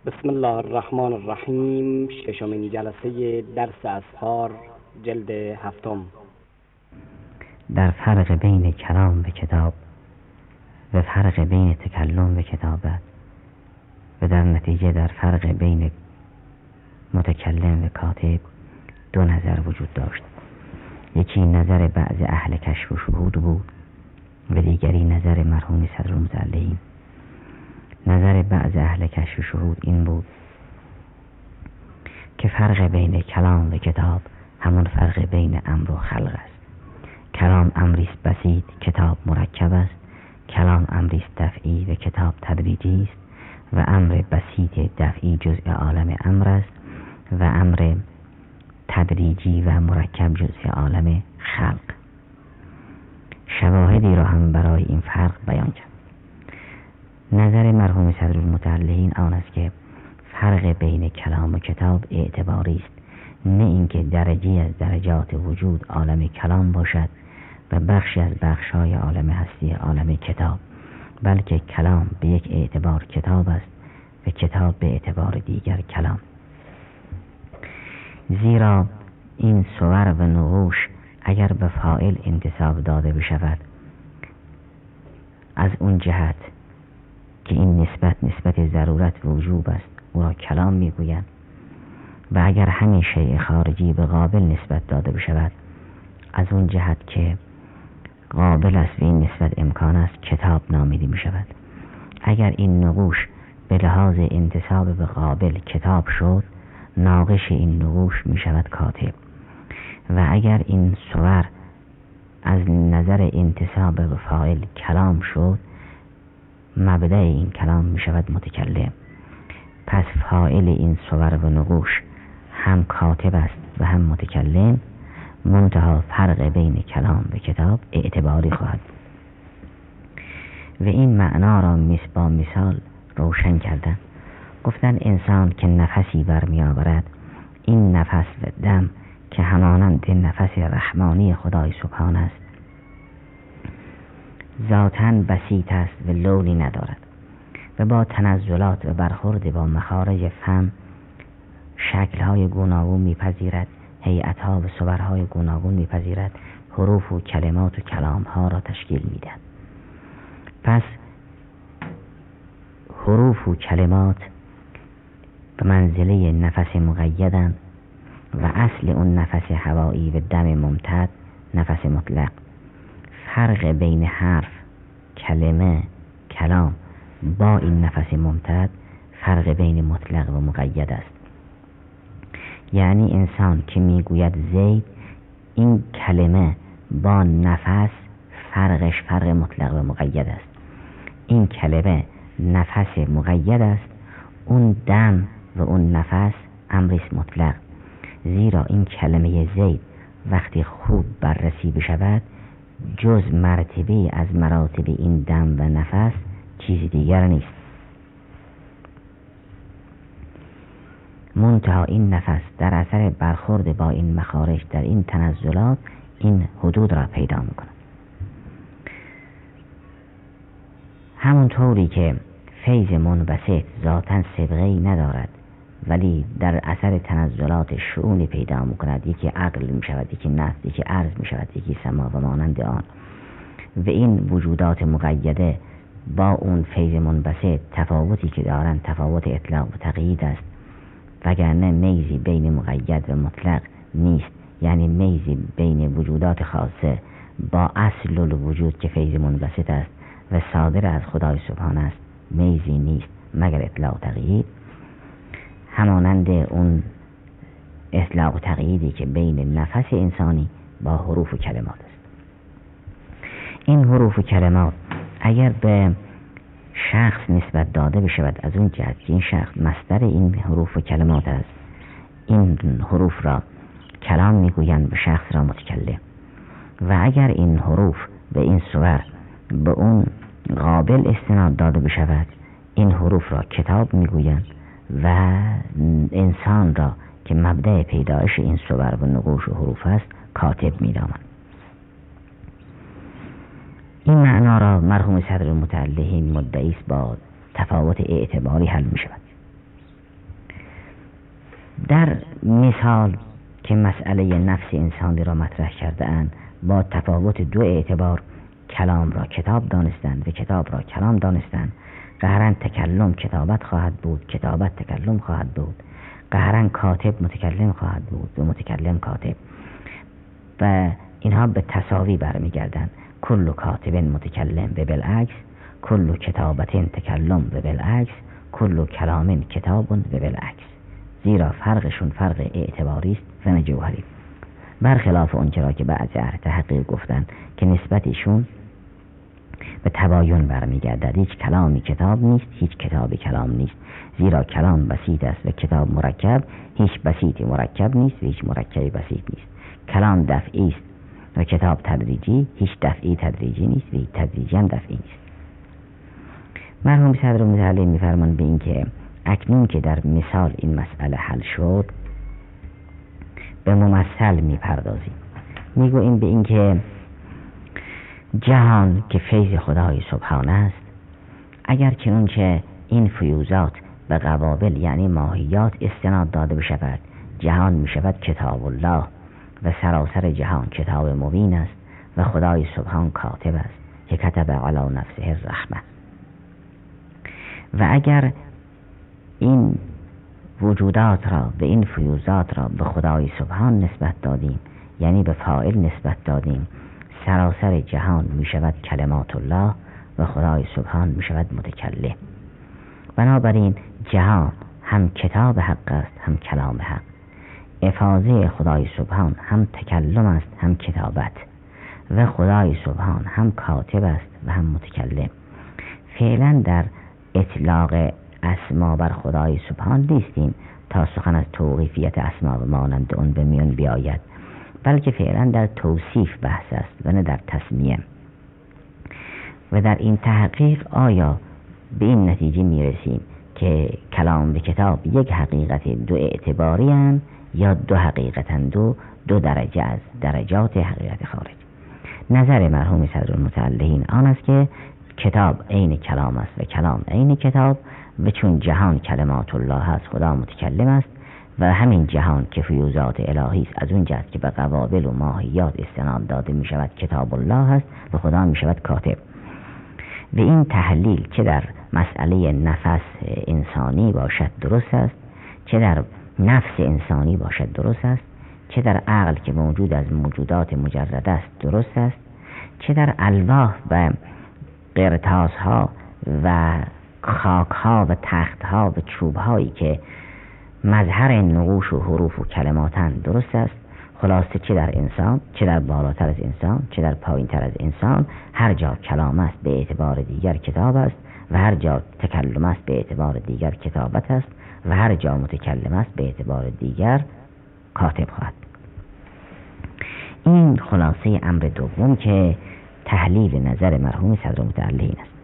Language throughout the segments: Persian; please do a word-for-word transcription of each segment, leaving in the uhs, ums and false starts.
بسم الله الرحمن الرحیم. ششمین جلسه درس اسفار، جلد هفتم. در فرق بین کلام و کتاب و فرق بین تکلم و کتابت و در نتیجه در فرق بین متکلم و کاتب دو نظر وجود داشت. یکی نظر بعض اهل کشف و شهود بود و دیگری نظر مرحوم صدرالمتعلین. نظر بعض اهل کشف و شهود این بود که فرق بین کلام و کتاب همون فرق بین امر و خلق است. کلام امری است بسیط، کتاب مرکب است. کلام امری است دفعی و کتاب تدریجی است و امر بسیط دفعی جزء عالم امر است و امر تدریجی و مرکب جزء عالم خلق. شواهدی را هم برای این فرق بیان کرد. نظر مرحوم صدرالمتعلین آن است که فرق بین کلام و کتاب اعتباری است، نه اینکه درجی از درجات وجود عالم کلام باشد و بخشی از بخش‌های عالم هستی عالم کتاب، بلکه کلام به یک اعتبار کتاب است و کتاب به اعتبار دیگر کلام. زیرا این صور و نقوش اگر به فاعل انتساب داده بشود از اون جهت که این نسبت نسبت ضرورت و وجوب است او را کلام میگویند و اگر همین شیء خارجی به قابل نسبت داده بشود از اون جهت که قابل است و این نسبت امکان است کتاب نامیده می شود. اگر این نقوش به لحاظ انتساب به قابل کتاب شد ناقش این نقوش می شود کاتب و اگر این صور از نظر انتساب به فاعل کلام شد مبدأ این کلام می شود متکلم. پس فاعل این صور و نقوش هم کاتب است و هم متکلم، منتها فرق بین کلام و کتاب اعتباری خواهد و این معنا را با مثال روشن کردن. گفتن انسان که نفسی برمی آورد، این نفس و دم که همانند نفس رحمانی خدای سبحان است ذاتاً بسیط است و لونی ندارد و با تنزلات و برخورد با مخارج فم شکل‌های گوناگون می‌پذیرد، هیئت‌ها و صورهای گوناگون می‌پذیرد، حروف و کلمات و کلام‌ها را تشکیل می‌دهد. پس حروف و کلمات به منزله نفس مقیدند و اصل اون نفس هوایی و دم ممتد نفس مطلق. فرق بین حرف، کلمه، کلام با این نفس ممتد فرق بین مطلق و مقید است. یعنی انسان که میگوید زید، این کلمه با نفس فرقش فرق مطلق و مقید است. این کلمه نفس مقید است، اون دم و اون نفس امریست مطلق. زیرا این کلمه زید وقتی خوب بررسی بشود جز مرتبه از مراتب این دم و نفس چیز دیگر نیست. منتها این نفس در اثر برخورد با این مخارج در این تنزلات این حدود را پیدا می‌کند. همونطوری که فیض منبسط ذاتاً صبغه‌ای ندارد ولی در اثر تنزلات شؤونی پیدا می‌کند، یکی عقل می‌شود، یکی نفس، یکی عرض می‌شود، یکی سما و مانند آن، و این وجودات مقیده با اون فیض منبسط تفاوتی که دارند تفاوت اطلاق و تقیید است، وگرنه میزی بین مقید و مطلق نیست. یعنی میزی بین وجودات خاصه با اصل الوجود که فیض منبسط است و صادر از خدای سبحان است میزی نیست مگر اطلاق و تقیید، همانند اون اطلاق و تقییدی که بین نفس انسانی با حروف و کلمات است. این حروف و کلمات اگر به شخص نسبت داده بشود از اون جهت که این شخص مصدر این حروف و کلمات است، این حروف را کلام میگویند به شخص را متکلم. و اگر این حروف به این صور به اون قابل استناد داده بشود این حروف را کتاب میگویند و انسان را که مبدأ پیدایش این صور و نقوش و حروف است کاتب می‌نامند. این معنا را مرحوم صدرالمتعلین مدعی است با تفاوت اعتباری حل می شود. در مثال که مسئله نفس انسانی را مطرح کرده اند با تفاوت دو اعتبار کلام را کتاب دانستند و کتاب را کلام دانستند. قهرن تکلم کتابت خواهد بود، کتابت تکلم خواهد بود. قهرن کاتب متکلم خواهد بود و متکلم کاتب، و اینها به تساوی برمیگردند. کل کاتب متکلم و بالعکس، کل کتابت تکلم و بالعکس، کل کلام کتاب و بالعکس. زیرا فرقشون فرق اعتباری است و نه جوهری، برخلاف اون چرا که بعضی اهل تحقیق گفتند که نسبتشون به تباین برمیگردد. هیچ کلامی کتاب نیست، هیچ کتابی کلام نیست. زیرا کلام بسیط است و کتاب مرکب، هیچ بسیطی مرکب نیست و هیچ مرکبی بسیط نیست. کلام دفعی است و کتاب تدریجی، هیچ دفعی تدریجی نیست و هیچ تدریجی هم دفعی نیست. مرحوم صدر متعلی می‌فرمایند به این که اکنون که در مثال این مسئله حل شد، به ممثل میپردازیم. میگوییم به این که جهان که فیض خدای سبحانه است، اگر چنانچه این فیوزات به قوابل یعنی ماهیات استناد داده بشود، جهان میشود کتاب الله و سراسر جهان کتاب مبین است و خدای سبحان کاتب است که کتب علی نفسه الرحمه. و اگر این وجودات را به این فیوزات را به خدای سبحان نسبت دادیم، یعنی به فاعل نسبت دادیم، سراسر جهان می شود کلمات الله و خدای سبحان می شود متکلم. بنابراین جهان هم کتاب حق است هم کلام حق. افاضه خدای سبحان هم تکلم است هم کتابت، و خدای سبحان هم کاتب است و هم متکلم. فعلا در اطلاق اسما بر خدای سبحان نیستیم تا سخن از توقیفیت اسما و مانند اون به میان بیاید، بلکه فعلا در توصیف بحث است و نه در تسمیه. و در این تحقیق آیا به این نتیجه میرسیم که کلام به کتاب یک حقیقت دو اعتباری هستند یا دو حقیقتا دو دو درجه از درجات حقیقت خارج؟ نظر مرحوم صدر المتعلین آن است که کتاب عین کلام است و کلام عین کتاب، و چون جهان کلمات الله است خدا متکلم است، و همین جهان که فیوزات الهی است از اون جهت که به قوابل و ماهیات استناد داده می شود کتاب الله است و خدا می شود کاتب. و این تحلیل چه در مسئله نفس انسانی باشد درست است، چه در نفس انسانی باشد درست است، چه در عقل که موجود از موجودات مجرد است درست است، چه در الواح و قرطاس ها و خاک ها و تخت ها و چوب هایی که مظهر نقوش و حروف و کلماتن درست است. خلاصه چه در انسان، چه در بالاتر از انسان، چه در پایین تر از انسان، هر جا کلام است به اعتبار دیگر کتاب است و هر جا تکلم است به اعتبار دیگر کتابت است و هر جا متکلم است به اعتبار دیگر کاتب خواهد. این خلاصه امر دوم که تحلیل نظر مرحوم صدر متعلین است.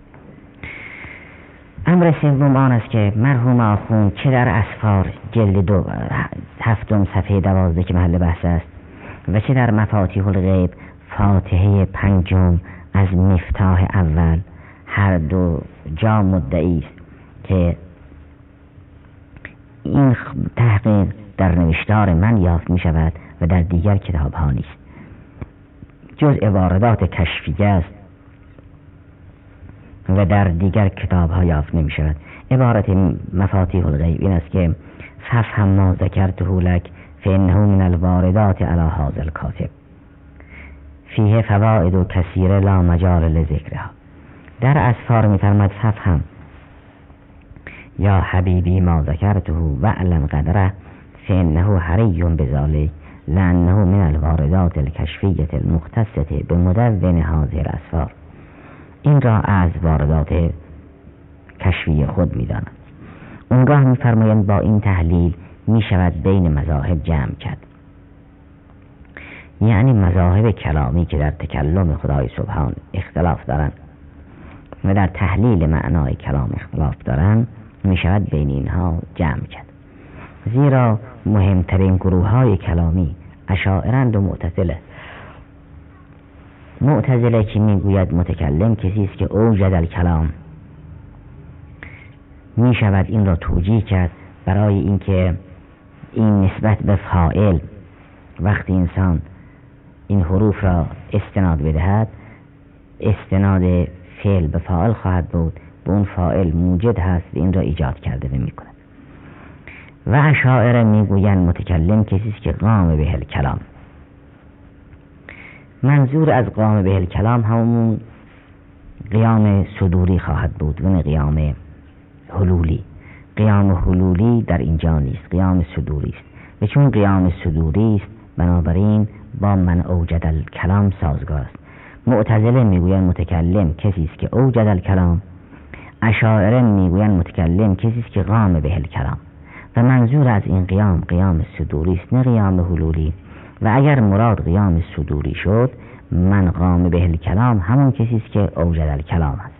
امر سوم آن است که مرحوم آخوند چه در اسفار جلد دو هفتم صفحه دوازده که محل بحث است و چه در مفاتیح الغیب فاتحه پنجم از مفتاح اول هر دو جا مدعی است که این تحقیق در نوشتار من یافت می شود و در دیگر کتاب ها نیست، جزء واردات کشفیه است و در دیگر کتاب ها یافت نمی شود. عبارت مفاتیح الغیب این است که ففهم ما ذکرته لک فانه من الواردات علی هذا الکاتب فیه فواید و کثیر لا مجال لذکرها. در اسفار می فرماید ففهم یا حبیبی ما ذکرته واعلم قدره فانه حری بذلک لانه من الواردات الکشفیه المختصه بمدون هذه الاسفار. این را از واردات کشفی خود می داند. اونگاه می فرمایند با این تحلیل می شود بین مذاهب جمع کرد، یعنی مذاهب کلامی که در تکلم خدای سبحان اختلاف دارند و در تحلیل معنای کلام اختلاف دارند می شود بین اینها جمع کرد. زیرا مهمترین گروه های کلامی اشاعرند و معتزله. معتزله که میگوید متکلم کسی است که اوجد الکلام، می شود این را توجیه کرد برای اینکه این نسبت به فاعل وقتی انسان این حروف را استناد بدهد، استناد فعل به فاعل خواهد بود، به اون فاعل موجد هست این را ایجاد کرده و میکند. و اشاعره میگویند متکلم کسی است که قام به الکلام. منظور از قام به الکلام همون قیام صدوری خواهد بود و نه قیام حلولی. قیام حلولی در اینجا نیست، قیام صدوری است. و چون قیام صدوری است بنابراین با من اوجد الکلام سازگار است. معتزله میگویند متکلم کسی است که اوجد الکلام، اشاعره میگویند متکلم کسی است که قام به الکلام. و منظور از این قیام قیام صدوری است نه قیام حلولی. و اگر مراد قیام صدوری شد، من قام به الکلام همون کسی است که اوجد الکلام است.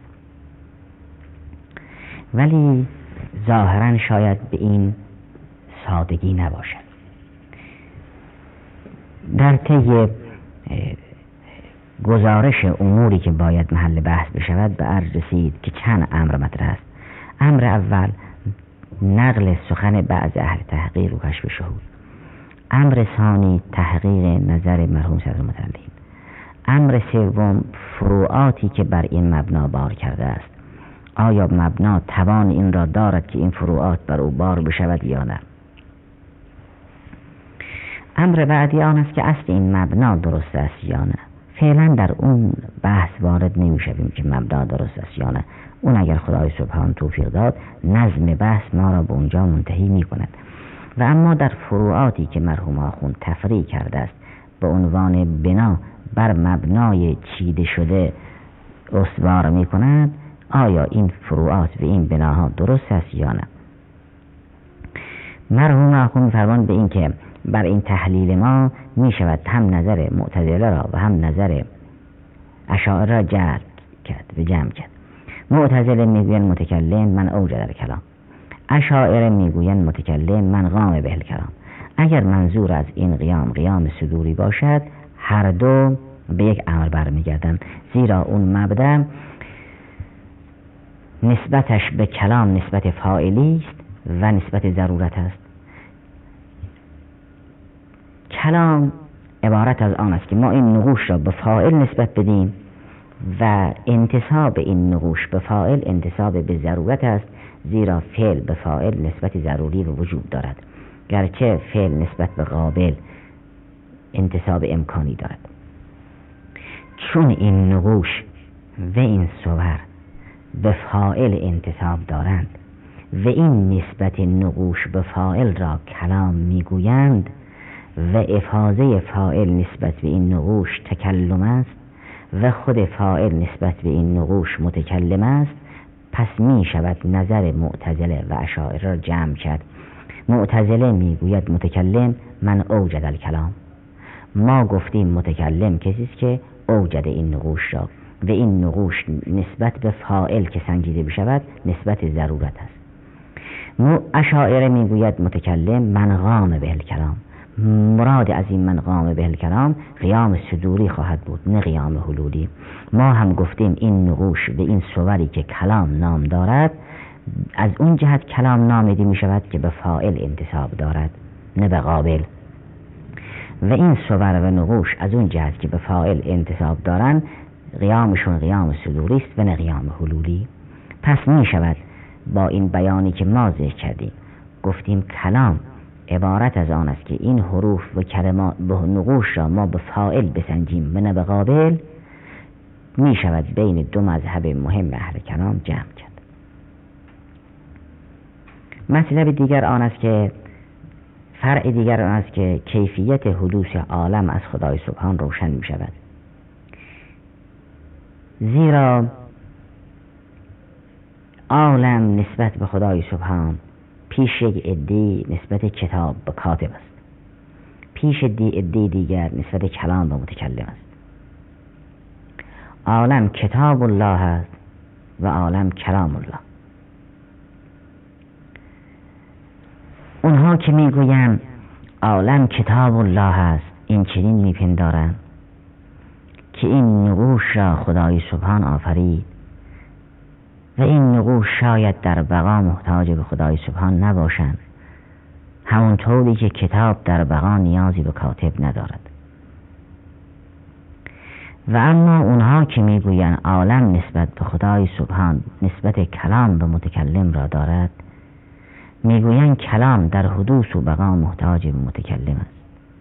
ولی ظاهرا شاید به این سادگی نباشد. در طی گزارش اموری که باید محل بحث بشود به عرض رسید که چند امر مطرح است. امر اول نقل سخن بعض اهل تحقیق و کشف شهود. امر ثانی تحقیق نظر مرحوم صدر المتعلین. امر سوم فروعاتی که بر این مبنا بار کرده است. آیا مبنا توان این را دارد که این فروعات بر او بار بشود یا نه؟ امر بعدی آن است که اصل این مبنا درست است یا نه. فعلا در اون بحث وارد نمی شویم که مبنا درست است یا نه. اون اگر خدای سبحان توفیق داد نظم بحث ما را به اونجا منتهی می کند. و اما در فروعاتی که مرحوم آخوند تفریع کرده است به عنوان بنا بر مبنای چیده شده استوار می کند، آیا این فروعات و این بناها درست است یا نه؟ مرحوم آخوند فرمان به این که بر این تحلیل ما می شود هم نظر معتزله را و هم نظر اشاعره را جلب کرد و جمع کرد. معتزله میگویند متکلم من اوجد الکلام، اشاعره میگویند متکلم من قام به الکلام. اگر منظور از این قیام قیام صدوری باشد، هر دو به یک امر برمیگردند، زیرا اون مبدأ نسبتش به کلام نسبت فاعلی است و نسبت ضرورت است. کلام عبارت از آن است که ما این نقوش را به فاعل نسبت بدیم و انتساب این نقوش به فاعل انتساب به ضرورت است، زیرا فعل به فاعل نسبت ضروری و وجود دارد، گرچه فعل نسبت به قابل انتساب امکانی دارد. چون این نقوش و این صور به فاعل انتساب دارند و این نسبت نقوش به فاعل را کلام میگویند و افاضه فاعل نسبت به این نقوش تکلم است و خود فاعل نسبت به این نقوش متکلم است، پس می شود نظر معتزله و اشاعره را جمع کرد. معتزله می گوید متکلم من اوجد الکلام، ما گفتیم متکلم کسی است که اوجد این نقوش را و این نقوش نسبت به فاعل که سنجیده بشود نسبت ضرورت است. اشاعره می گوید متکلم من قام به الکلام، مراد از این من قام به الکلام قیام صدوری خواهد بود نه قیام حلولی. ما هم گفتیم این نقوش به این صوری که کلام نام دارد از اون جهت کلام نامیده می شود که به فاعل انتساب دارد نه به قابل، و این صور و نقوش از اون جهت که به فاعل انتساب دارند قیامشون قیام صدوری است و نه قیام حلولی. پس می شود با این بیانی که ما ذکر کردیم گفتیم کلام عبارت از آن است که این حروف و کلمات به نقوش را ما به فاعل بسنجیم و نه به قابل، می شود بین دو مذهب مهم اهل کلام جمع کرد. مطلب دیگر آن است که فرع دیگر آن است که کیفیت حدوث عالم از خدای سبحان روشن می شود، زیرا عالم نسبت به خدای سبحان پیش یک عده‌ای نسبت کتاب به کاتب است، پیش دی عده دیگر نسبت کلام به متکلم است. عالم کتاب الله است و عالم کلام الله. اونها که میگویند عالم کتاب الله است این چنین میپندارند که این نقوش را خدای سبحان آفرید و این نقوش شاید در بقا محتاج به خدای سبحان نباشند، همونطوری که کتاب در بقا نیازی به کاتب ندارد. و اما اونها که میگویند عالم نسبت به خدای سبحان نسبت کلام به متکلم را دارد، میگویند کلام در حدوث و بقا محتاج به متکلم است.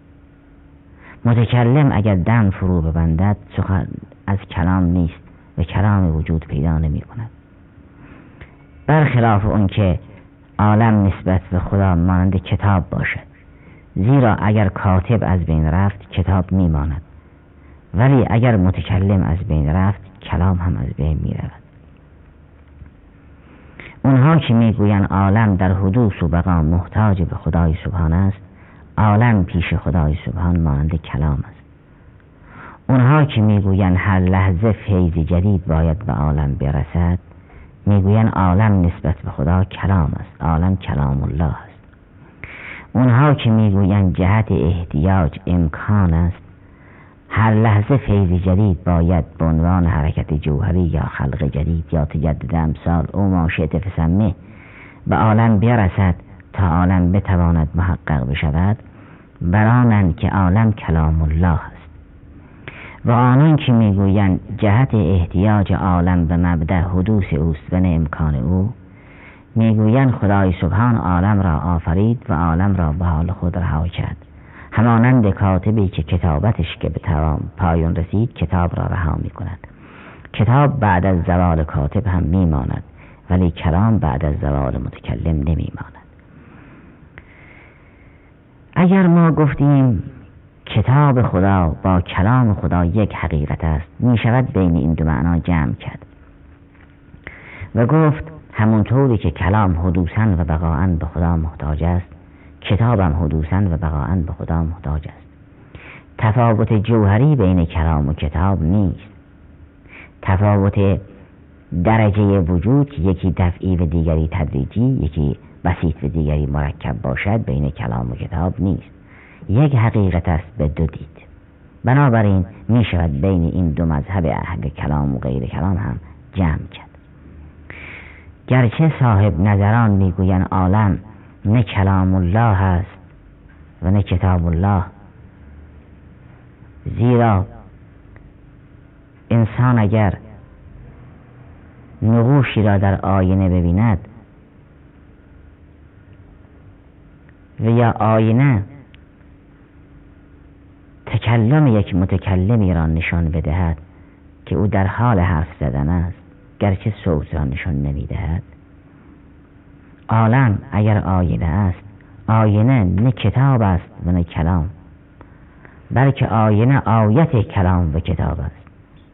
متکلم اگر دم فرو ببندد سخن از کلام نیست و کلام وجود پیدا نمی کند. برخلاف اون که عالم نسبت به خدا مانند کتاب باشد، زیرا اگر کاتب از بین رفت کتاب می ماند، ولی اگر متکلم از بین رفت کلام هم از بین می رود. اونها که می گویند عالم در حدوث و بقا محتاج به خدای سبحان است، عالم پیش خدای سبحان مانند کلام است. اونها که می گویند هر لحظه فیض جدید باید به عالم برسد، می گویند عالم نسبت به خدا کلام است، عالم کلام الله است. اونها که می گویند جهت احتیاج امکان است، هر لحظه فیض جدید باید به عنوان حرکت جوهری یا خلق جدید یا تجدد امثال او ما شئت فسمه به عالم برسد تا عالم بتواند محقق بشود، برانند که عالم کلام الله است. و آنان که میگویند جهت احتیاج عالم به مبدأ حدوث اوست و نه امکان او، میگویند خدای سبحان عالم را آفرید و عالم را به حال خود رها کرد، همانند کاتبی که کتابتش که به تمام پایان رسید کتاب را رها می کند. کتاب بعد از زوال کاتب هم می ماند، ولی کلام بعد از زوال متکلم نمی ماند. اگر ما گفتیم کتاب خدا با کلام خدا یک حقیقت است، می شود بین این دو معنا جمع کرد و گفت همونطوری که کلام حدوثاً و بقاءاً به خدا محتاج است، کتابم حدوثاً و بقاءاً به خدا محتاج است. تفاوت جوهری بین کلام و کتاب نیست. تفاوت درجه وجود که یکی دفعی و دیگری تدریجی، یکی بسیط و دیگری مرکب باشد، بین کلام و کتاب نیست. یک حقیقت است به دو دید. بنابراین می شود بین این دو مذهب اهل کلام و غیر کلام هم جمع کرد. گرچه صاحب نظران می گویند عالم نه کلام الله است و نه کتاب الله، زیرا انسان اگر نقوشی را در آینه ببیند و یا آینه تکلم یک متکلمی را نشان بدهد که او در حال حرف زدن است، گرچه صوت را نشان نمی دهد، عالم اگر آینه است، آینه نه کتاب است و نه کلام، بلکه آینه آیت کلام و کتاب است.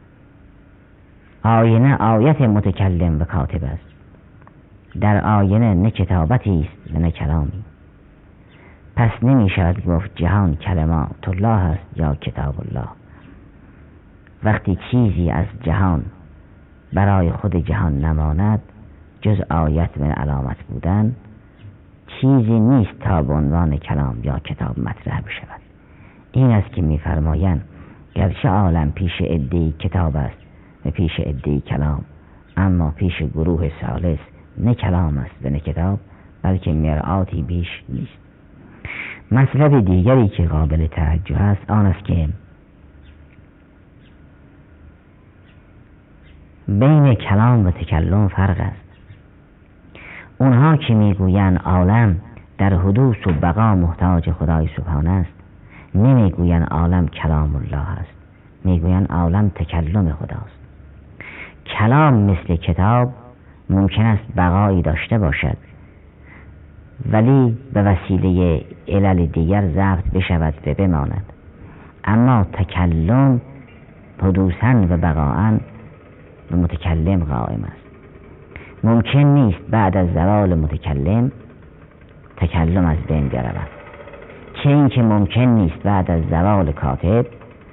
آینه آیت متکلم و کاتب است. در آینه نه کتابتی است و نه کلامی. پس نمی شود گفت جهان کلمات الله است یا کتاب الله. وقتی چیزی از جهان برای خود جهان نماند جز آیت و علامت بودن، چیزی نیست تا به عنوان کلام یا کتاب مطرح بشود. این است که می‌فرمایند گرچه عالم پیش عده‌ای کتاب است و پیش عده‌ای کلام، اما پیش گروه ثالث نه کلام است و نه کتاب، بلکه مرآتی بیش نیست. مطلب دیگری که قابل توجه است آن است که بین کلام و تکلم فرق است. اونها که میگویند عالم در حدوث و بقا محتاج خدای سبحان است، نمیگویند عالم کلام الله است، میگویند عالم تکلم خداست. کلام مثل کتاب ممکن است بقایی داشته باشد ولی به وسیله علل دیگر ضبط بشود و بماند، اما تکلم حدوثاً و بقاءاً به متکلم قائم است. ممکن نیست بعد از زوال متکلم تکلم از بین برود، چه این که ممکن نیست بعد از زوال کاتب،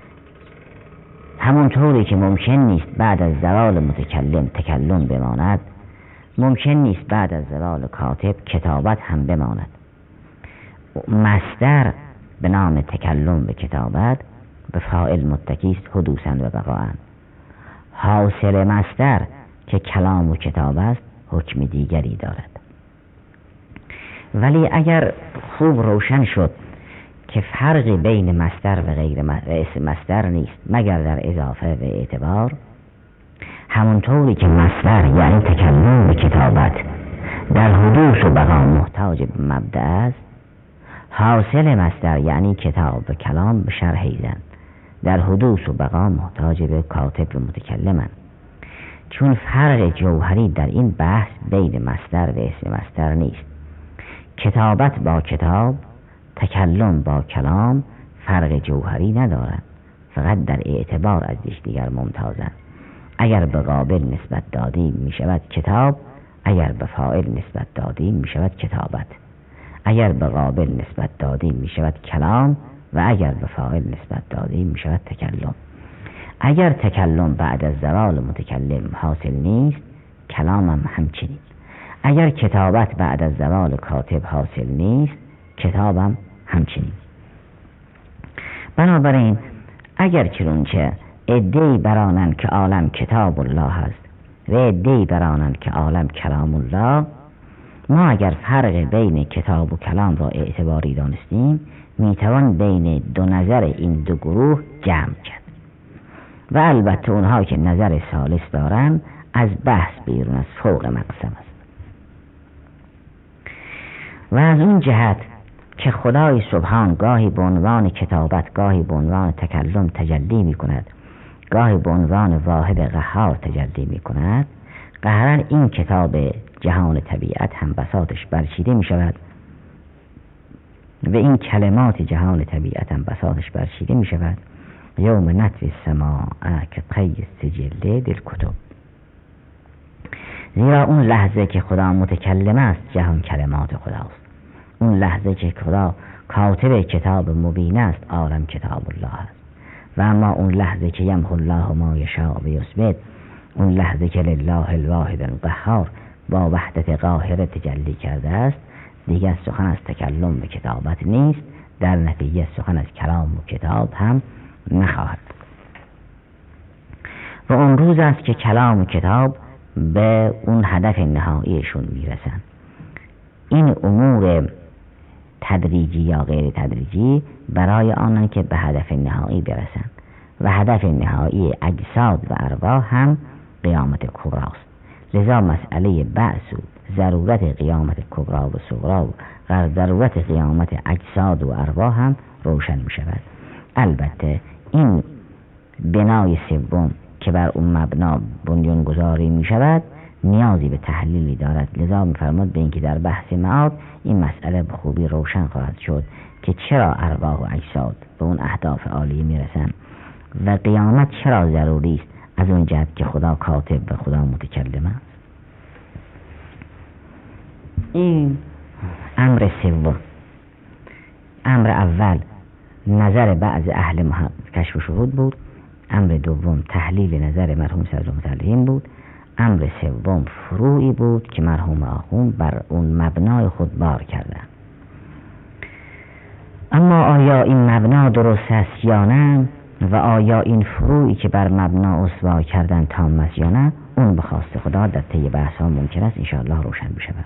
همونطوری که ممکن نیست بعد از زوال متکلم تکلم بماند، ممکن نیست بعد از زوال کاتب کتابت هم بماند. مصدر به نام تکلم و کتابت به فاعل متکی است حدوثاً و بقاءاً. حاصل مصدر که کلام و کتاب است حکم دیگری دارد. ولی اگر خوب روشن شد که فرقی بین مصدر و غیر اسم مصدر نیست مگر در اضافه و اعتبار، همونطوری که مصدر یعنی تکلم و کتابت در حدوث و بقا محتاج به مبدأ است، حاصل مصدر یعنی کتاب و کلام به شرح ایزن در حدوث و بقا محتاج به کاتب و متکلمن. چون فرق جوهری در این بحث بین مصدر و اسم مصدر نیست. کتابت با کتاب، تکلم با کلام فرق جوهری ندارند، فقط در اعتبار از یکدیگر ممتازند. اگر به قابل نسبت دادیم می شود کتاب، اگر به فاعل نسبت دادیم می شود کتابت، اگر به قابل نسبت دادیم می شود کلام و اگر به فاعل نسبت دادیم می شود تکلم. اگر تکلم بعد از زوال متکلم حاصل نیست، کلام هم همچنین. اگر کتابت بعد از زوال کاتب حاصل نیست، کتابم همچنین. بنابراین اگر چنانچه عده‌ای برانند که عالم کتاب الله است و عده‌ای برانند که عالم کلام الله، ما اگر فرق بین کتاب و کلام را اعتباری دانستیم، میتوان بین دو نظر این دو گروه جمع کرد و البته اونها که نظر ثالث دارن از بحث بیرون از فوق مقسم است. و از اون جهت که خدای سبحان گاهی به عنوان کتابت، گاهی به عنوان تکلم تجلی می کند، گاهی به عنوان واحد قهار تجلی می کند، قهرن این کتاب جهان طبیعت هم بساطش برچیده می شود و این کلمات جهان طبیعت هم بساطش برچیده می شود. یوم نطوی السماء که طی السجل للکتب. زیرا اون لحظه که خدا متکلم است جهان کلمات خداست. اون لحظه که خدا کاتب کتاب مبین است عالم کتاب الله است. و اما اون لحظه که یمحو الله ما یشاء و یثبت، اون لحظه که لله الواحد القهار با وحدت قاهره تجلی کرده است، دیگر سخن از تکلم و کتابت نیست، در نتیجه سخن از کلام و کتاب هم نخواهد. و اون روز است که کلام و کتاب به اون هدف نهاییشون میرسن. این امور تدریجی یا غیر تدریجی برای آنان که به هدف نهایی برسن و هدف نهایی اجساد و ارواح هم قیامت کبراست. لذا مسئله بعث و ضرورت قیامت کبرا و صغرا و ضرورت قیامت اجساد و ارواح هم روشن می شود. البته این بنای سوم که بر اون مبنا بنیان گذاری می شود نیازی به تحلیلی دارد. لذا می فرمود به اینکه در بحث معاد این مسئله به خوبی روشن خواهد شد که چرا ارواح و اجساد به اون اهداف عالی می رسن و قیامت چرا ضروری است، از اون جهت که خدا کاتب و خدا متکلم است. این امر سوم. امر اول نظر بعض اهل محقق کشف و شهود بود. امر دوم تحلیل نظر مرحوم صدر متعلقین بود. امر سوم فروعی بود که مرحوم آخوند بر اون مبنای خود بار کردن. اما آیا این مبنا درست است یا نه و آیا این فروعی که بر مبنا استوار کردن تام است یا نه، اون به خواست خدا در طی بحث ها ممکن است انشاءالله روشن بشود.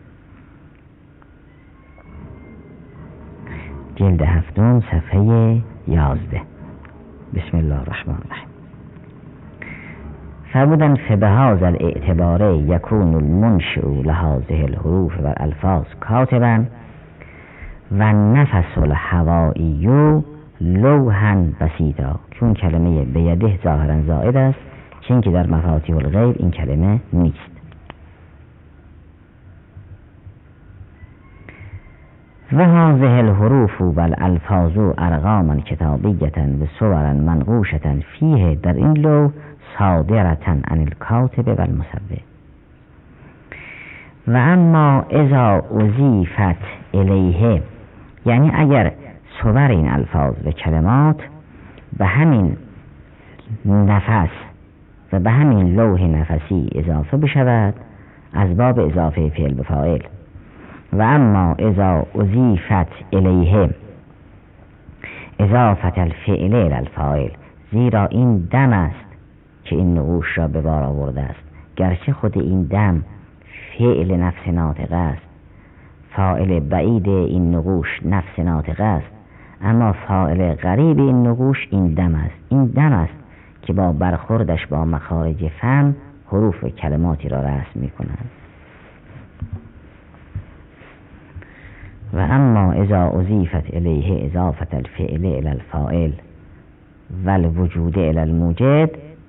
جلد هفتم صفحه یازده. بسم الله الرحمن الرحیم. فرمودن فبهذا الاعتبار یکون المنشئ لهذه الحروف و الالفاظ کاتبا و نفس الهوایی لوحا بسیطا. چون کلمه بیده ظاهرا زائد است، چون که در مفاتیح الغیب این کلمه نیست. و هذه الحروف و الالفاظ ارقاما کتابیتا و صورا منقوشتا فیه در این لوح صادرتا عن الکاتب و المصور. و اما اذا اضیفت الیه، یعنی اگر صور این الفاظ و کلمات به همین نفس و به همین لوح نفسی اضافه بشود از باب اضافه فعل به فاعل. و اما اذا اضیفت الیه اضافت الفعل الفاعل، زیرا این دم است که این نقوش را به بار آورده است، گرچه خود این دم فعل نفس ناطق است، فاعل بعید این نقوش نفس ناطق است، اما فاعل قریب این نقوش این دم است. این دم است که با برخوردش با مخارج فم حروف و کلماتی را رسم می کنند. و اما اذا اضیفت الیه اضافت الفعل الی الفاعل و الوجود الی الموجد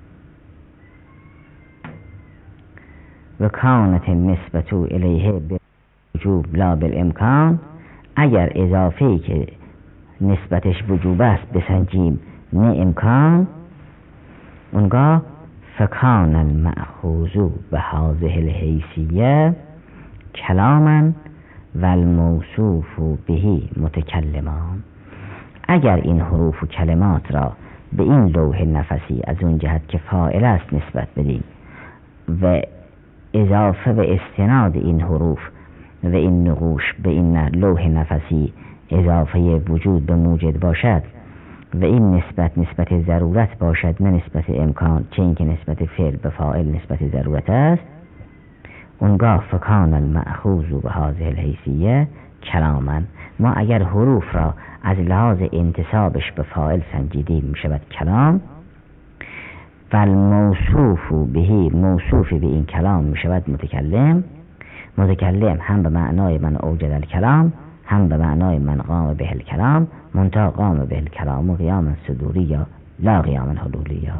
و کانت نسبت الیه بالوجوب لا بالامکان، اگر اضافه‌ای که نسبتش وجوب است بسنجیم نه امکان، اونگاه فکان المأخوذ بهذه الحیثیه کلاما و الموصوف به متکلمان. اگر این حروف و کلمات را به این لوح نفسی از اون جهت که فاعل است نسبت بدیم و اضافه به استناد این حروف و این نقوش به این لوح نفسی اضافه وجود به موجد باشد و این نسبت نسبت ضرورت باشد نه نسبت امکان، چه اینکه نسبت فعل به فاعل نسبت ضرورت است، اونگاه فکان المأخوذ بهذه الحیثیه کلاما. ما اگر حروف را از لحاظ انتسابش به فاعل سنجیدیم میشود کلام و الموصوف به موصوف به این کلام میشود متکلم. متکلم هم به معنای من اوجد الکلام هم به معنای من قام به الکلام، منتها قام به الکلام و قیام صدوری یا لا قیام حلولی یا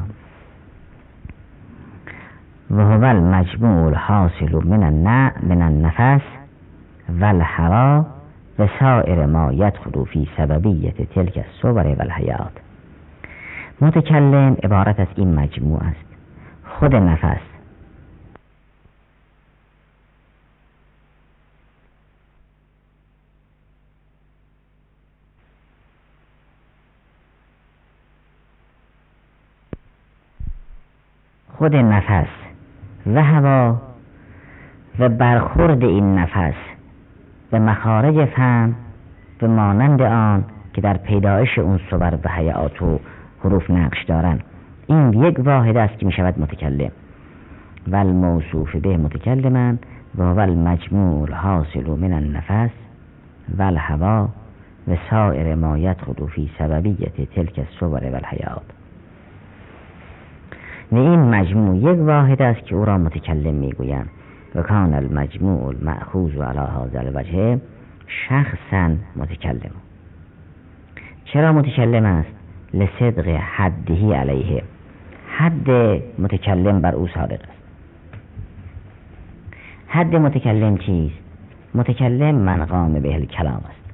و هو المجموع الحاصل من النع من النفس و الهوا و سائر ما يدخل فی سببیت تلک الصور و الحیات. متکلم عبارت از این مجموع است: خود نفس، خود نفس و هوا و برخورد این نفس و مخارج فم و مانند آن که در پیدایش اون صور و حیات و حروف نقش دارند، این یک واحد است که می شود متکلم. و الموصوف به متکلما و هو المجموع الحاصل من النفس و الهوا و سائر ما يدخل فی سببیت تلک الصور و الحیات. و این مجموع یک واحد است که او را متکلم میگویند. و کان المجموع المأخوذ علی هذا الوجه شخصا متکلم. چرا متکلم است؟ لصدق حده علیه، حد متکلم بر او صادق است. حد متکلم چیست؟ متکلم من قام به الکلام است.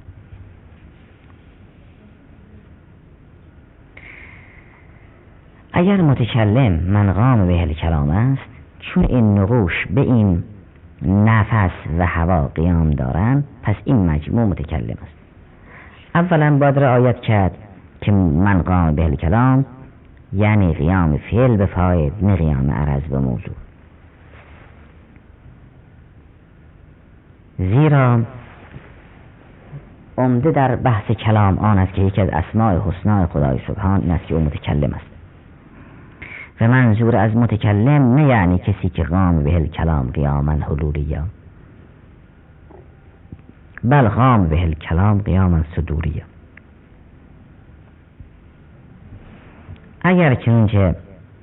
اگر متکلم من قام به الکلام است، چون این نقوش به این نفس و هوا قیام دارند، پس این مجموع متکلم است. اولا باید رعایت کرد که من قام به الکلام یعنی قیام فعل به فاعل نه قیام عرض به موضوع. زیرا عمده در بحث کلام آن است که یکی از اسماء حسنا خدای سبحان این است که او متکلم است. و منظور از متکلم نه یعنی کسی که قام به الکلام قیاما حلولیا، بل قام به الکلام قیاما صدوریا. اگر چنانچه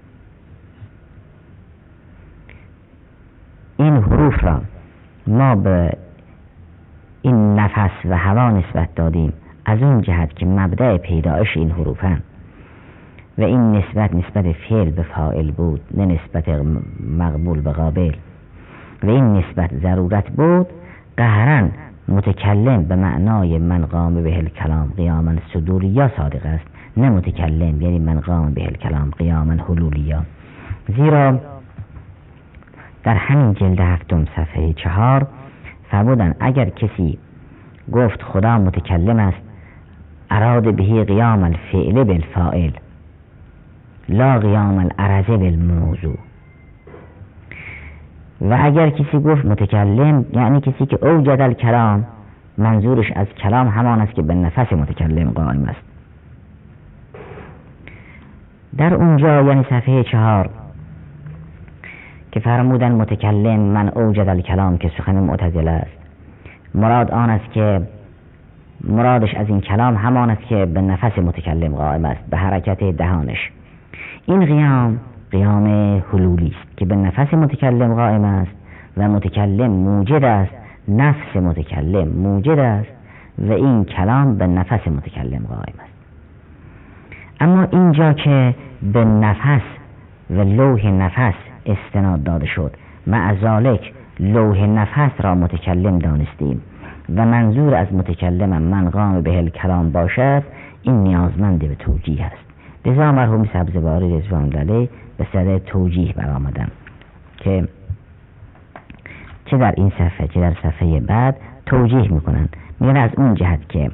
این حروف را ما به این نفس و هوا نسبت دادیم از اون جهت که مبدأ پیدایش این حروفن و این نسبت نسبت فعل به فاعل بود نه نسبت مقبول به قابل و این نسبت ضرورت بود، قهرن متکلم به معنای من قام به الکلام قیاما صدوریا صادق است، نه متکلم یعنی من قام به الکلام قیاما حلولیا. زیرا در همین جلد هفتم صفحه چهار فرمودن اگر کسی گفت خدا متکلم است اراد به قیام الفعل بالفاعل لا قیام العرض بالموضوع، و اگر کسی گفت متکلم یعنی کسی که اوجد الکلام، منظورش از کلام همان است که به نفس متکلم قائم است. در اونجا یعنی صفحه چهار که فرمودن متکلم من اوجد الکلام که سخن معتزله است مراد آن است که مرادش از این کلام همان است که به نفس متکلم قائم است، به حرکت دهانش. این قیام قیام حلولی است که به نفس متکلم قائم است و متکلم موجد است، نفس متکلم موجد است و این کلام به نفس متکلم قائم است. اما اینجا که به نفس و لوح نفس استناد داده شد، مع ذالک لوح نفس را متکلم دانستیم و منظور از متکلم من قام به الکلام باشد، این نیازمند به توجیه است. لذا مرحوم سبزواری رضوان الله علیه به صدد توجیه برآمدند که چه در این صفحه چه در صفحه بعد توجیه میکنند. میگن از اون جهت که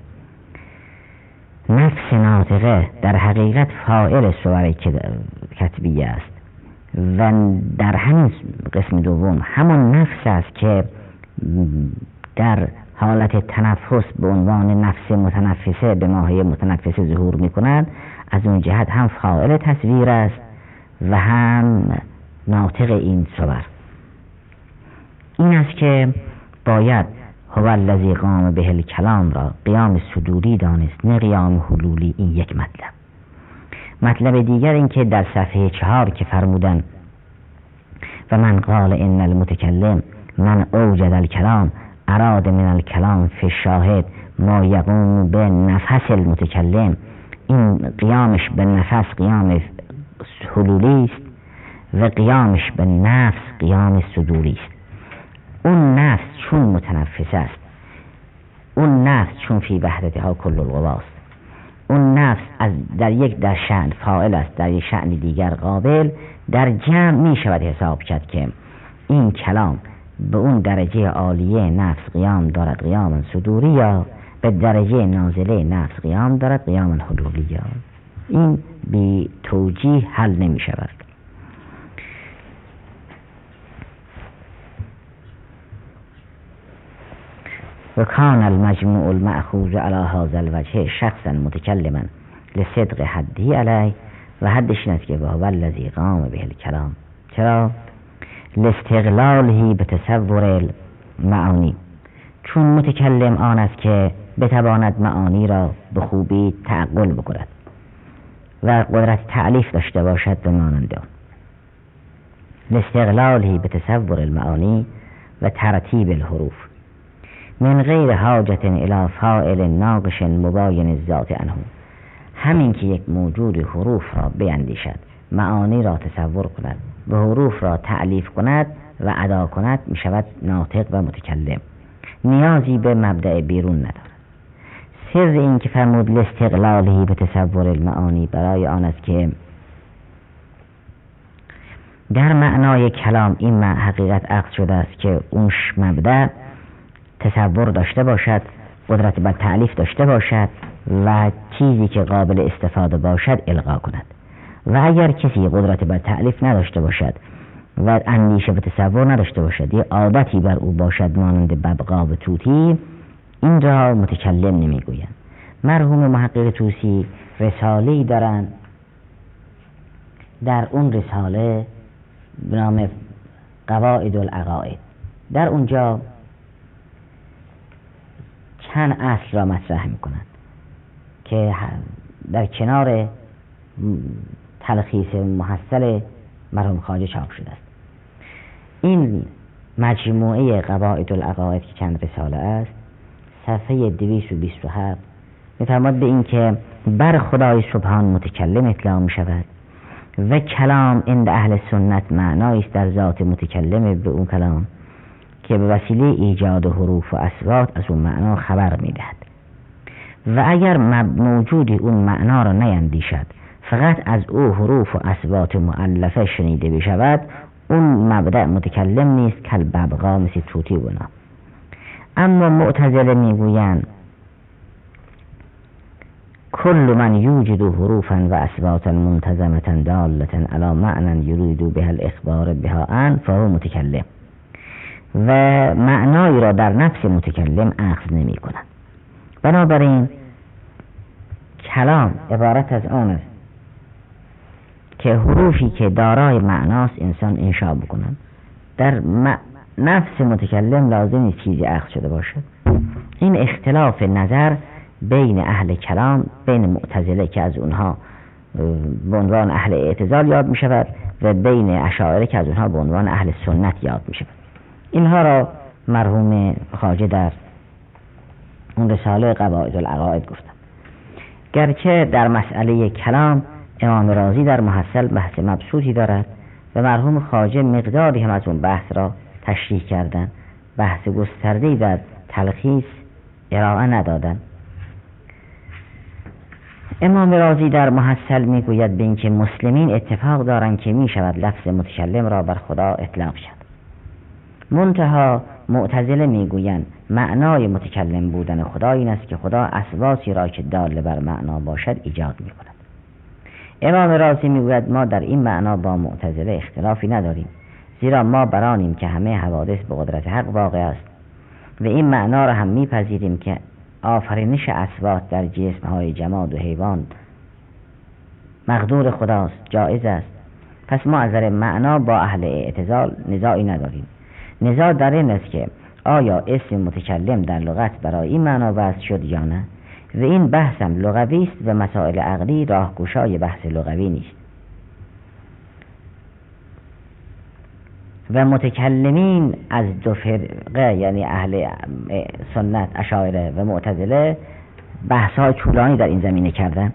نفس ناطقه در حقیقت فاعل صور کتبیه است و در همین قسم دوم همون نفس است که در حالت تنفس به عنوان نفس متنفسه به ماهی متنفسه ظهور می کند. از اون جهت هم فاعل تصویر است و هم ناطق این صور. این است که باید هو الذی قام به الکلام را قیام صدوری دانست، نه قیام حلولی. این یک مطلب. مطلب دیگر این که در صفحه چهار که فرمودن و من قال ان المتکلم من اوجد الکلام اراد من الکلام فی الشاهد ما یقوم به نفس المتکلم، این قیامش به نفس قیام حلولی است و قیامش به نفس قیام صدوری است. اون نفس چون متنفس است، اون نفس چون فی وحدتها کل القواست، اون نفس از در یک در شأن فاعل است، در یک شأن دیگر قابل، در جمع می شود حساب کرد که این کلام به اون درجه عالیه نفس قیام دارد قیام صدوری، یا به درجه نازله نفس قیام دارد قیام حلولی. یا این بی توجیه حل نمی شود. و کان المجموع المأخوذ على هذا الوجه شخصا متکلما لصدق حدی علیه، و حدش این است که وهو الذی قام به الکلام. چرا؟ لاستقلاله به تصور المعانی، چون متکلم آن است که بتواند معانی را به خوبی تعقل بکند و قدرت تعلیف داشته باشد به مانند آن. لاستقلاله به تصور المعانی و ترتیب الحروف من غیر حاجت الی فاعل ناقش مباین الذات عنه، همین که یک موجود حروف را بیندیشد، معانی را تصور کند و حروف را تعلیف کند و ادا کند، می شود ناطق و متکلم، نیازی به مبدأ بیرون ندارد. سر این که فرمود لاستقلاله به تصور المعانی برای آن است که در معنای کلام این حقیقت عقد شده است که اون مبدأ تصور داشته باشد، قدرت بر تعلیف داشته باشد و چیزی که قابل استفاده باشد القا کند. و اگر کسی قدرت بر تعلیف نداشته باشد و اندیشه و تصور نداشته باشد، یه عادتی بر او باشد مانند ببغا و طوطی، این را متکلم نمیگویند. مرحوم محقق طوسی رساله‌ای دارند، در اون رساله به نام قواعد العقاید، در اونجا چند اصل را مطرح میکنند که در کنار تلخیص محصل مرحوم خواجه چاپ شده است. این مجموعه قواعد العقاید که چند رساله است، صفحه دویست و بیست و هفت می‌فرماید به این که بر خدای سبحان متکلم اطلاق می شود و کلام عند اهل سنت معنایی است در ذات متکلم به اون کلام که به وسیله ایجاد حروف و اصوات از اون معنا خبر میدهد. و اگر موجود اون معنا را نیندیشد، فقط از او حروف و اصوات مؤلفه شنیده بشود، اون مبدأ متکلم نیست، کل ببغا مثل طوطی و اینا. اما معتزله میگویند کل من یوجد حروفا و اصواتا منتظمه دالة علی معنی یرید بها الاخبار بها عن فهو متکلم، و معنایی را در نفس متکلم اخذ نمی کند. بنابراین کلام عبارت از آن است که حروفی که دارای معناست انسان انشا بکنند. در نفس متکلم لازم نیست چیزی اخذ شده باشد. این اختلاف نظر بین اهل کلام، بین معتزله که از اونها به عنوان اهل اعتزال یاد می شود و بین اشاعره که از اونها به عنوان اهل سنت یاد می شود. اینها را مرحوم خواجه در اون رساله قواعد العقاید گفتم. گرچه در مسئله کلام امام رازی در محصل بحث مبسوطی دارد و مرحوم خواجه مقداری هم از اون بحث را تشریح کردن، بحث گسترده‌ای در تلخیص ارائه ندادن. امام رازی در محصل میگوید به اینکه مسلمین اتفاق دارند که می شود لفظ متکلم را بر خدا اطلاق شد. منتها معتزله میگویند معنای متکلم بودن خدا این است که خدا اصواتی را که دال بر معنا باشد ایجاد می کند. امام رازی میگوید ما در این معنا با معتزله اختلافی نداریم، زیرا ما برانیم که همه حوادث به قدرت حق واقع است و این معنا را هم میپذیریم که آفرینش اصوات در جسمهای جماد و حیوان مقدور خداست، جایز است. پس ما از نظر معنا با اهل اعتزال نزاعی نداریم. نزاع در این است که آیا اسم متکلم در لغت برای این معنا وضع شد یا نه، و این بحث هم لغوی است و مسائل عقلی راهگشای بحث لغوی نیست. و متکلمین از دو فرقه یعنی اهل سنت، اشاعره و معتزله بحث‌های طولانی در این زمینه کردن.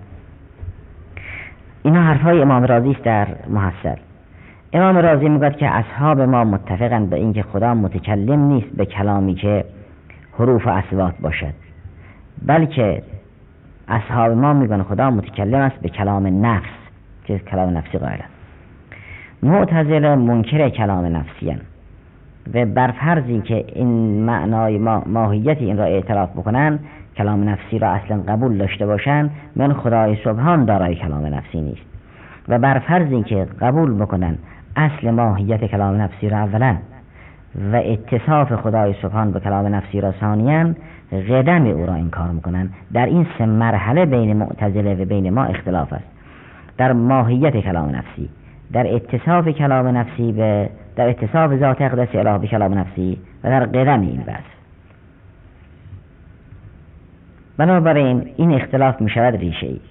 اینا حرف‌های امام رازی است در محصل. امام رازی میگوید که اصحاب ما متفقند به اینکه خدا متکلم نیست به کلامی که حروف و اصوات باشد، بلکه اصحاب ما میگن خدا متکلم است به کلام نفس که کلام نفسی قائلند. معتزله منکر کلام نفسی هستند و بر فرضی که این معنای ما ماهیت این را اعتراف بکنن، کلام نفسی را اصلا قبول داشته باشن، من خدای سبحان دارای کلام نفسی نیست. و بر فرضی که قبول بکنن اصل ماهیت کلام نفسی را اولا و اتصاف خدای سبحان به کلام نفسی را ثانیاً، قدم او را انکار میکنن. در این سه مرحله بین معتزله و بین ما اختلاف است، در ماهیت کلام نفسی، در اتصاف کلام نفسی به در اتصاف ذات اقدس اله به کلام نفسی و در قدم این بحث. بنابراین این اختلاف می شود ریشه ای.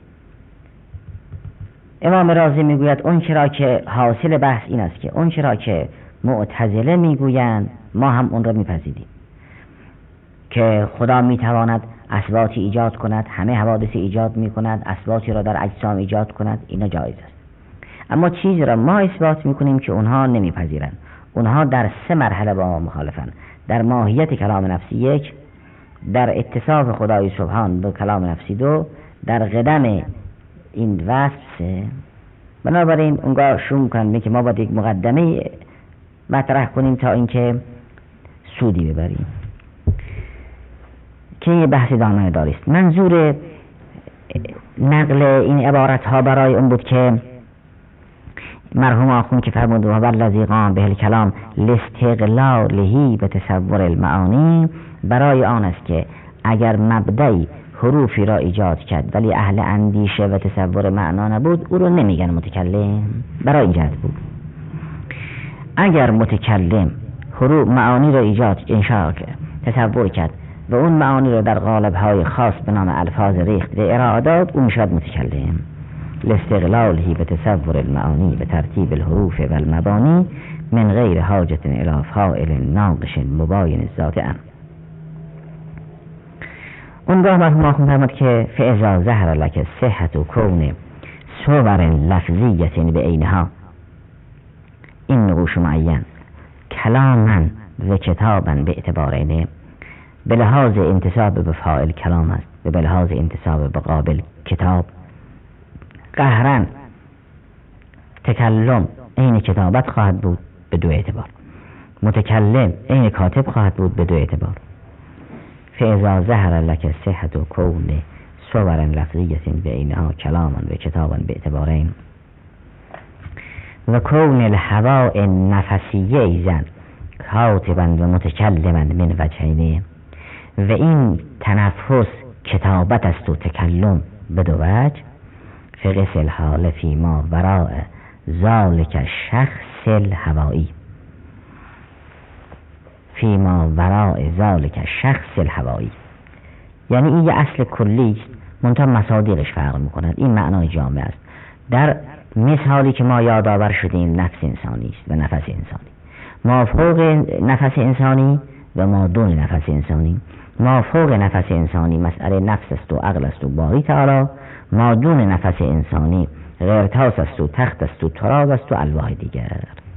امام رازی میگوید اون چرا که حاصل بحث این است که اون چرا که معتزله میگویند ما هم اون را میپذیریم که خدا میتواند اصواتی ایجاد کند، همه حوادثی ایجاد میکند، اصواتی را در اجسام ایجاد کند، اینا جایز است. اما چیزی را ما اثبات میکنیم که اونها نمیپذیرند. اونها در سه مرحله با ما مخالفند: در ماهیت کلام نفسی یک، در اتصاف خدای سبحان به کلام نفسی دو، در قدم این وصف سه. بنابراین اونگاه شروع میکنن که ما باید یک مقدمه مطرح کنیم تا اینکه سودی ببریم که یه بحث دامنه داری است. منظور نقل این عبارت ها برای اون بود که مرحوم آخوند که فرمود و والذی قام به الکلام لاستقلاله به تصور المعانی، برای آن است که اگر مبدئی حروفی را ایجاد کرد ولی اهل اندیشه و تصور معنا نبود، او رو نمیگن متکلم. برای این جهت بود. اگر متکلم حروف معانی را ایجاد انشاء کرد، تصور کرد و اون معانی را در قالب‌های خاص به نام الفاظ ریخت به ارائه داد، اون میشود متکلم. لاستقلاله به تصور المعانی به ترتیب الحروف و المبانی من غیر حاجت الی فاعل ناقش مباین الذات ام. اونگاه مرحوم آخوند فرمود که فاذا ظهر لک صحت و کون صور لفظیت به عینها، این نقوش معین کلاما و کتابا به اعتبارینه، به لحاظ انتساب به فاعل کلام است و به لحاظ انتساب به قابل کتاب. قهرن تکلم این کتابت خواهد بود به دو اعتبار، متکلم این کاتب خواهد بود به دو اعتبار. فاذا ظهر لک صحت و کون صور لفظیت بینها کلاما و کتابا به اعتبارین و کون الهواء نفسیه ایزن کاتبا و متکلما من وجهینه، و این تنفس کتابت است و تکلم به دو وجه. فقس الحال فی ما وراء ذالک شخص الهوایی، فی ما وراء ذالک شخص الهوایی، یعنی این یه اصل کلی است، منتها مصادیقش فرق میکند. این معنای جامع است. در مثالی که ما یادآور شدیم نفس انسانی است و نفس انسانی، ما فوق نفس انسانی و ما دون نفس انسانی. ما فوق نفس انسانی مسئله نفس است و عقل است و باری تعالی، ما دون نفس انسانی غرتاس است و تخت است و تراب است و الواح دیگر.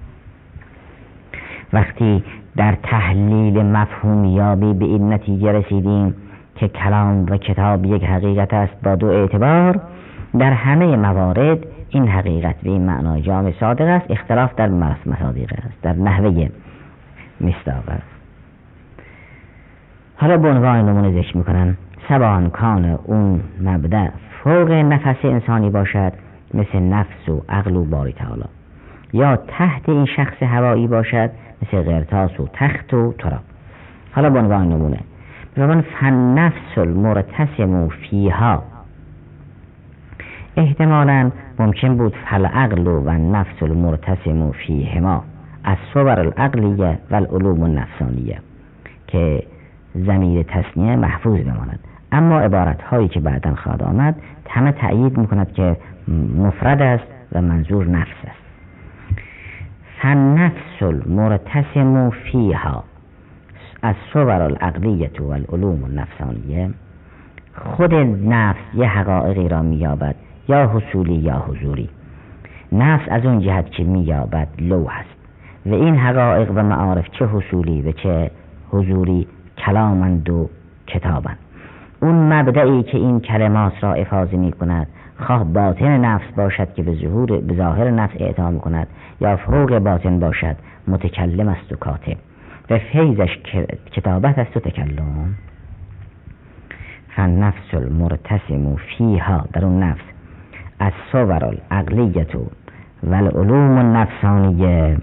وقتی در تحلیل مفهومیابی به این نتیجه رسیدیم که کلام و کتاب یک حقیقت است با دو اعتبار، در همه موارد این حقیقت و این معنای جامع صادق است، اختلاف در مصادیق است، در نحوه مصداق است. حالا به عنوان نمونه ذکر میکنن سبان کان اون مبدأ فوق نفس انسانی باشد مثل نفس و عقل و باری تعالی، یا تحت این شخص هوایی باشد مثل غرتاس و تخت و تراب. حالا به عنوان نمونه بگوین فالنفس المرتسم فیها، احتمالا ممکن بود فالعقل و النفس المرتسم فیهما الصور العقلیه و العلوم النفسانیه که ضمیر تثنیه محفوظ بماند، اما عبارت هایی که بعداً خواهد آمد همه تأیید میکند که مفرد است و منظور نفس است. فالنفس المرتسم فیها الصور العقلیه و العلوم النفسانیه، خود نفس یه حقایقی را مییابد، یا حصولی یا حضوری. نفس از اون جهت که مییابد لوح است و این حقایق و معارف چه حصولی و چه حضوری کلامند و کتابند. اون مبدئی که این کلمات را افاضه می کند خواه باطن نفس باشد که به ظهور به ظاهر نفس اعطا می کند، یا فوق باطن باشد متکلم است و کاتب و فیضش کتابت است و تکلم. فالنفس المرتسم فیها، در اون نفس الصور العقلیه و العلوم النفسانیه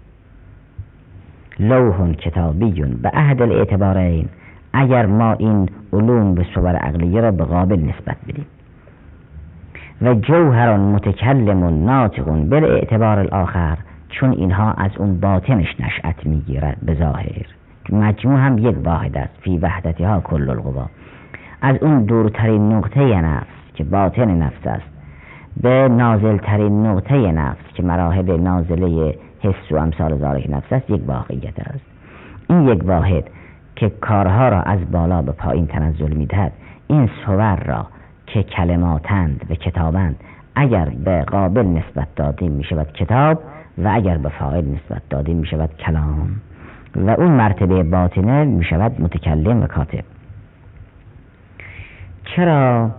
لوح کتابی به احد الاعتبارین، اگر ما این علوم به صور عقلیه را به قابل نسبت بدیم، و جوهر متکلم ناطق بالاعتبار الاخر، چون اینها از اون باطنش نشأت میگیرد به ظاهر. مجموع هم یک واحد است، فی وحدتها کل القوا، از اون دورترین نقطه نفس که باطن نفس است به نازلترین نقطه نفس که مراحل نازله حس و امثال ذالک نفس است یک واقعیت است. این یک واحد که کارها را از بالا به پایین تنزل میدهد، این صور را که کلماتند و کتابند اگر به قابل نسبت دادیم میشود کتاب و اگر به فاعل نسبت دادیم میشود کلام، و اون مرتبه باطنه میشود متکلم و کاتب. چرا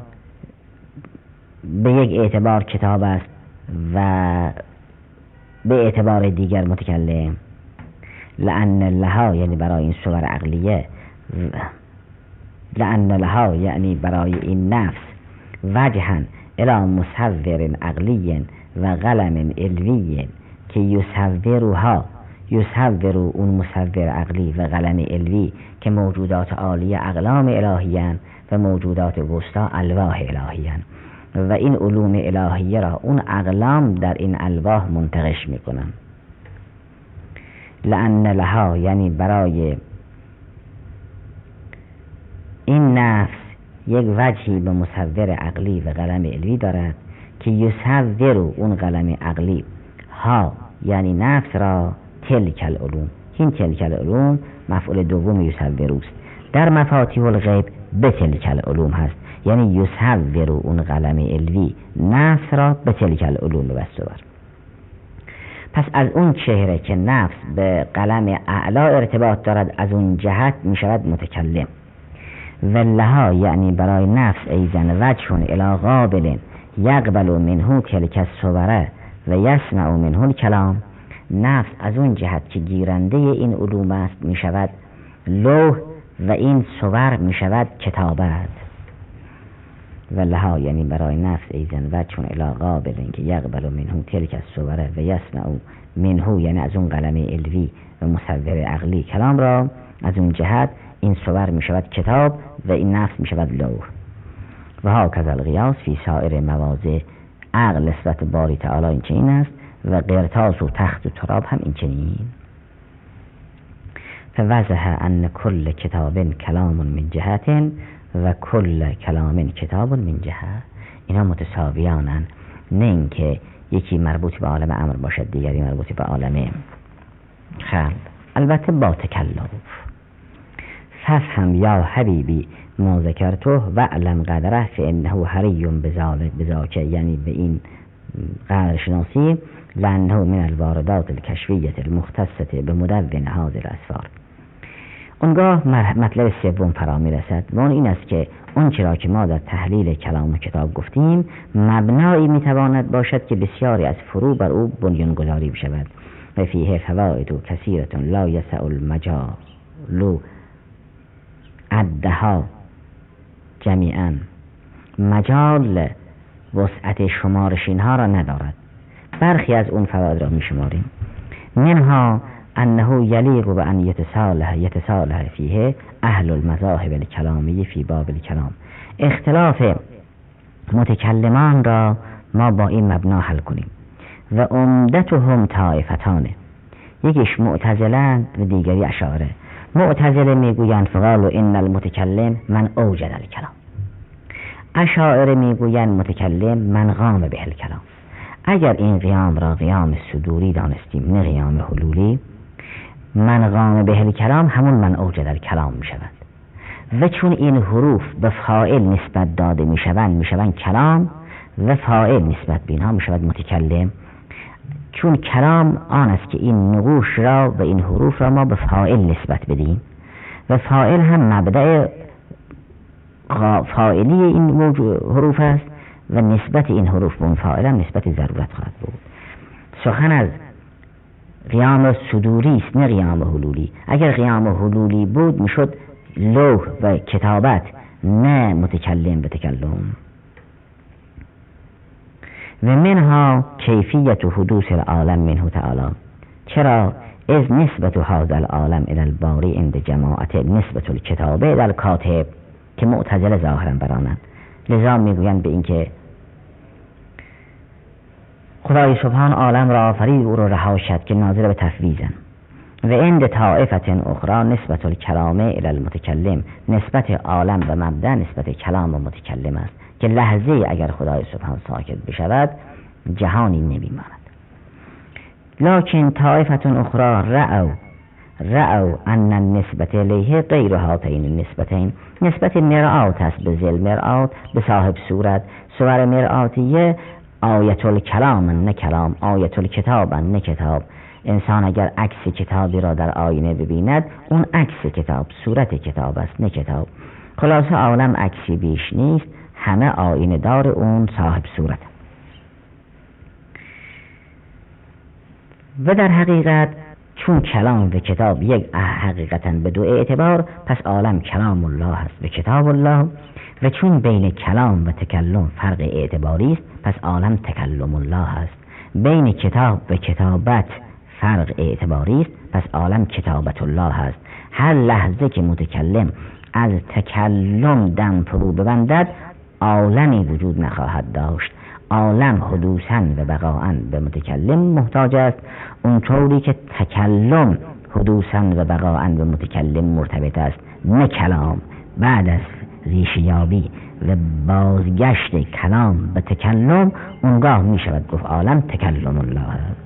به یک اعتبار کتاب است و به اعتبار دیگر متکلم؟ لأن لها یعنی برای این صور عقلیه، لأن لها یعنی برای این نفس وجها الى مصور عقلی و قلم علوی که یصورها، یصور اون مصور عقلی و قلم علوی که موجودات عالیه اقلام الهیان و موجودات وسطا الواح الهیان، و این علوم الهیه را اون اقلام در این الواح منتقش میکنن. لأن لها یعنی برای این نفس یک وجهی به مصور عقلی و قلم علوی دارد که یصور اون قلم عقلی ها یعنی نفس را تلک العلوم. این تلک العلوم مفعول دوم یصور است، در مفاتیح الغیب به تلک العلوم هست، یعنی یصور اون قلم علوی نفس را به تلک العلوم بسور. پس از اون چهره که نفس به قلم اعلا ارتباط دارد از اون جهت می شود متکلم. و لها یعنی برای نفس ایزن وجه الی قابل یقبل منه تلک الصور و یسمع منه الکلام، نفس از اون جهت که گیرنده این علوم است می شود لوح و این صور می شود کتابت. و لها یعنی برای نفس ایزن وجه الی قابل که یقبل منه تلک الصور و یسمع منه یعنی از اون قلم علوی و مصور عقلی کلام را، از اون جهت این صور می شود کتاب و این نفس می شود لوح. و ها کذا القیاس فی سایر مواضع، عقل نسبت باری تعالی این چنین است و قرطاس و تخت و تراب هم این چنین. فوضح ان کل کتاب کلام من جهت و کل کلام کتاب من جهه. اینا متساویانن، نه اینکه یکی مربوط به عالم امر باشد دیگری مربوط به عالم خلق. البته با تکلف. ففهم یا حبیبی ما ذکرته و علم قدره فانه حری بذاک، یعنی به این قدر شناسی لانه من الواردات الکشفیه المختصه به مدون هذه الاسفار. اونگاه مطلب سوم فرا میرسد و اون این است که اون چرا که ما در تحلیل کلام و کتاب گفتیم مبنایی میتواند باشد که بسیاری از فرو بر او بنیان گذاری بشود و فیه فواید کثیره لا یسع المجال عدها جمیعا. مجال وسعت شمارش اینها را ندارد. برخی از اون فواید را میشماریم. منها انه یلیق به ان یتصالح یتصالح فیه اهل المذاهب الکلامی فی باب الکلام. اختلاف متکلمان را ما با این مبنا حل کنیم. و عمدتهم طائفتانه، یکیش معتزله و دیگری اشاعره. معتزله میگویند فقالوا ان المتکلم من اوجد الکلام، اشاعره میگویند متکلم من قام به الکلام. اگر این قیام را قیام صدوری دانستیم نه قیام حلولی، من قام به الکلام همون من اوجد الکلام می شود. و چون این حروف به فاعل نسبت داده می شوند می شوند کلام و فاعل نسبت به اینها می شود متکلم. چون کلام آن است که این نقوش را و این حروف را ما به فاعل نسبت بدیم و فاعل هم مبدأ فاعلی این حروف است و نسبت این حروف به اون فاعل هم نسبت ضرورت خواهد بود. سخن از قیام صدوری است نه قیام حلولی. اگر قیام حلولی بود میشد لوح و کتابت نه متکلم به تکلم. و منها کیفیت حدوث العالم منه تعالی. چرا؟ از نسبت هذا العالم الى الباری عند جماعت نسبت الکتابه در کاتب که معتزله ظاهرا برانند. لذا میگویند به اینکه خدای سبحان عالم را آفرید او را رها شد که ناظر به تفویضن. و عند طائفه اخرى نسبت الکلام الی المتکلم، نسبت عالم و مبدا نسبت کلام و متکلم است که لحظه اگر خدای سبحان ساکت بشود جهانی نمیماند. لکن طائفه اخرى رأوا رأوا ان النسبت الیه غیر هاتین النسبتین. نسبت مرآت است به ذل مرآت به صاحب صورت. صور مرآتیه آیت الکلام نه کلام، آیت الکتاب نه کتاب. انسان اگر عکس کتابی را در آینه ببیند اون عکس کتاب صورت کتاب است نه کتاب. خلاصه عالم عکسی بیش نیست، همه آینه دار اون صاحب صورت. و در حقیقت چون کلام و کتاب یک حقیقتا به دو اعتبار، پس عالم کلام الله است و کتاب الله. و چون بین کلام و تکلم فرق اعتباری است، پس عالم تکلم الله است. بین کتاب و کتابت فرق اعتباری است، پس عالم کتابت الله است. هر لحظه که متکلم از تکلم دم فرو ببندد عالمی وجود نخواهد داشت. عالم حدوثاً و بقاءً به متکلم محتاج است، اونطوری که تکلم حدوثاً و بقاءً به متکلم مرتبط است نه کلام. بعد از ریشیابی و بازگشت کلام به تکلم اونگاه می شود گفت عالم تکلم الله است.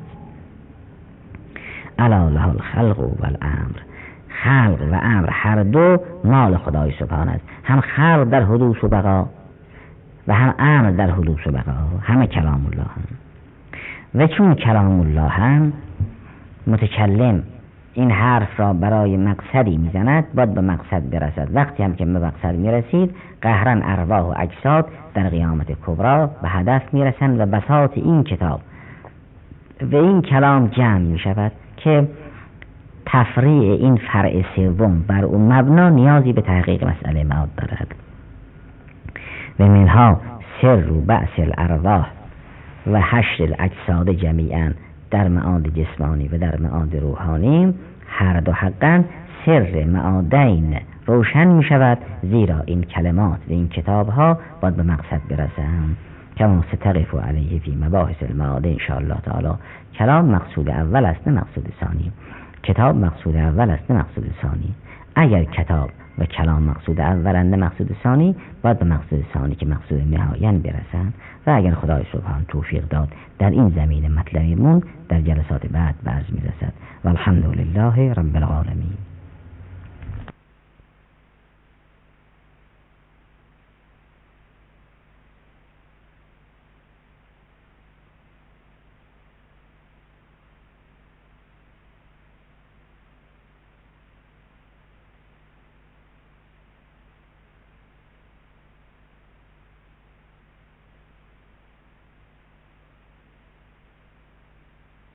الا له الخلق و الامر. خلق و امر هر دو مال خدای سبحان است. هم خلق در حدوث و بقا و هم امر در حدوث و بقا، همه کلام الله هم. و چون کلام الله هم متکلم این حرف را برای مقصدی میزند باید به مقصد برسد. وقتی هم که به مقصد میرسید قهرن ارواح و اجساد در قیامت کبرا به هدف میرسند و بساط این کتاب و این کلام جمع میشود که تفریع این فرع سوم بر اون مبنا نیازی به تحقیق مسئله معاد دارد. و منها سر و بعث الارواح و حشر الاجساد جمیعا در معاد جسمانی و در معاد روحانی هر دو حقا سر معادین روشن می شود، زیرا این کلمات و این کتاب ها باید به مقصد برسند. کما ستقف علیه فی مباحث المعاد ان شاء الله تعالی. کلام مقصود اول است نه مقصود ثانی. کتاب مقصود اول است نه مقصود ثانی. اگر کتاب و کلام مقصود اولنده مقصود ثانی باید به مقصود ثانی که مقصود نهاییاً برسن و اگر خدای سبحان توفیق داد در این زمینه مطلبیمون در جلسات بعد برز میرسد و الحمدلله رب العالمین.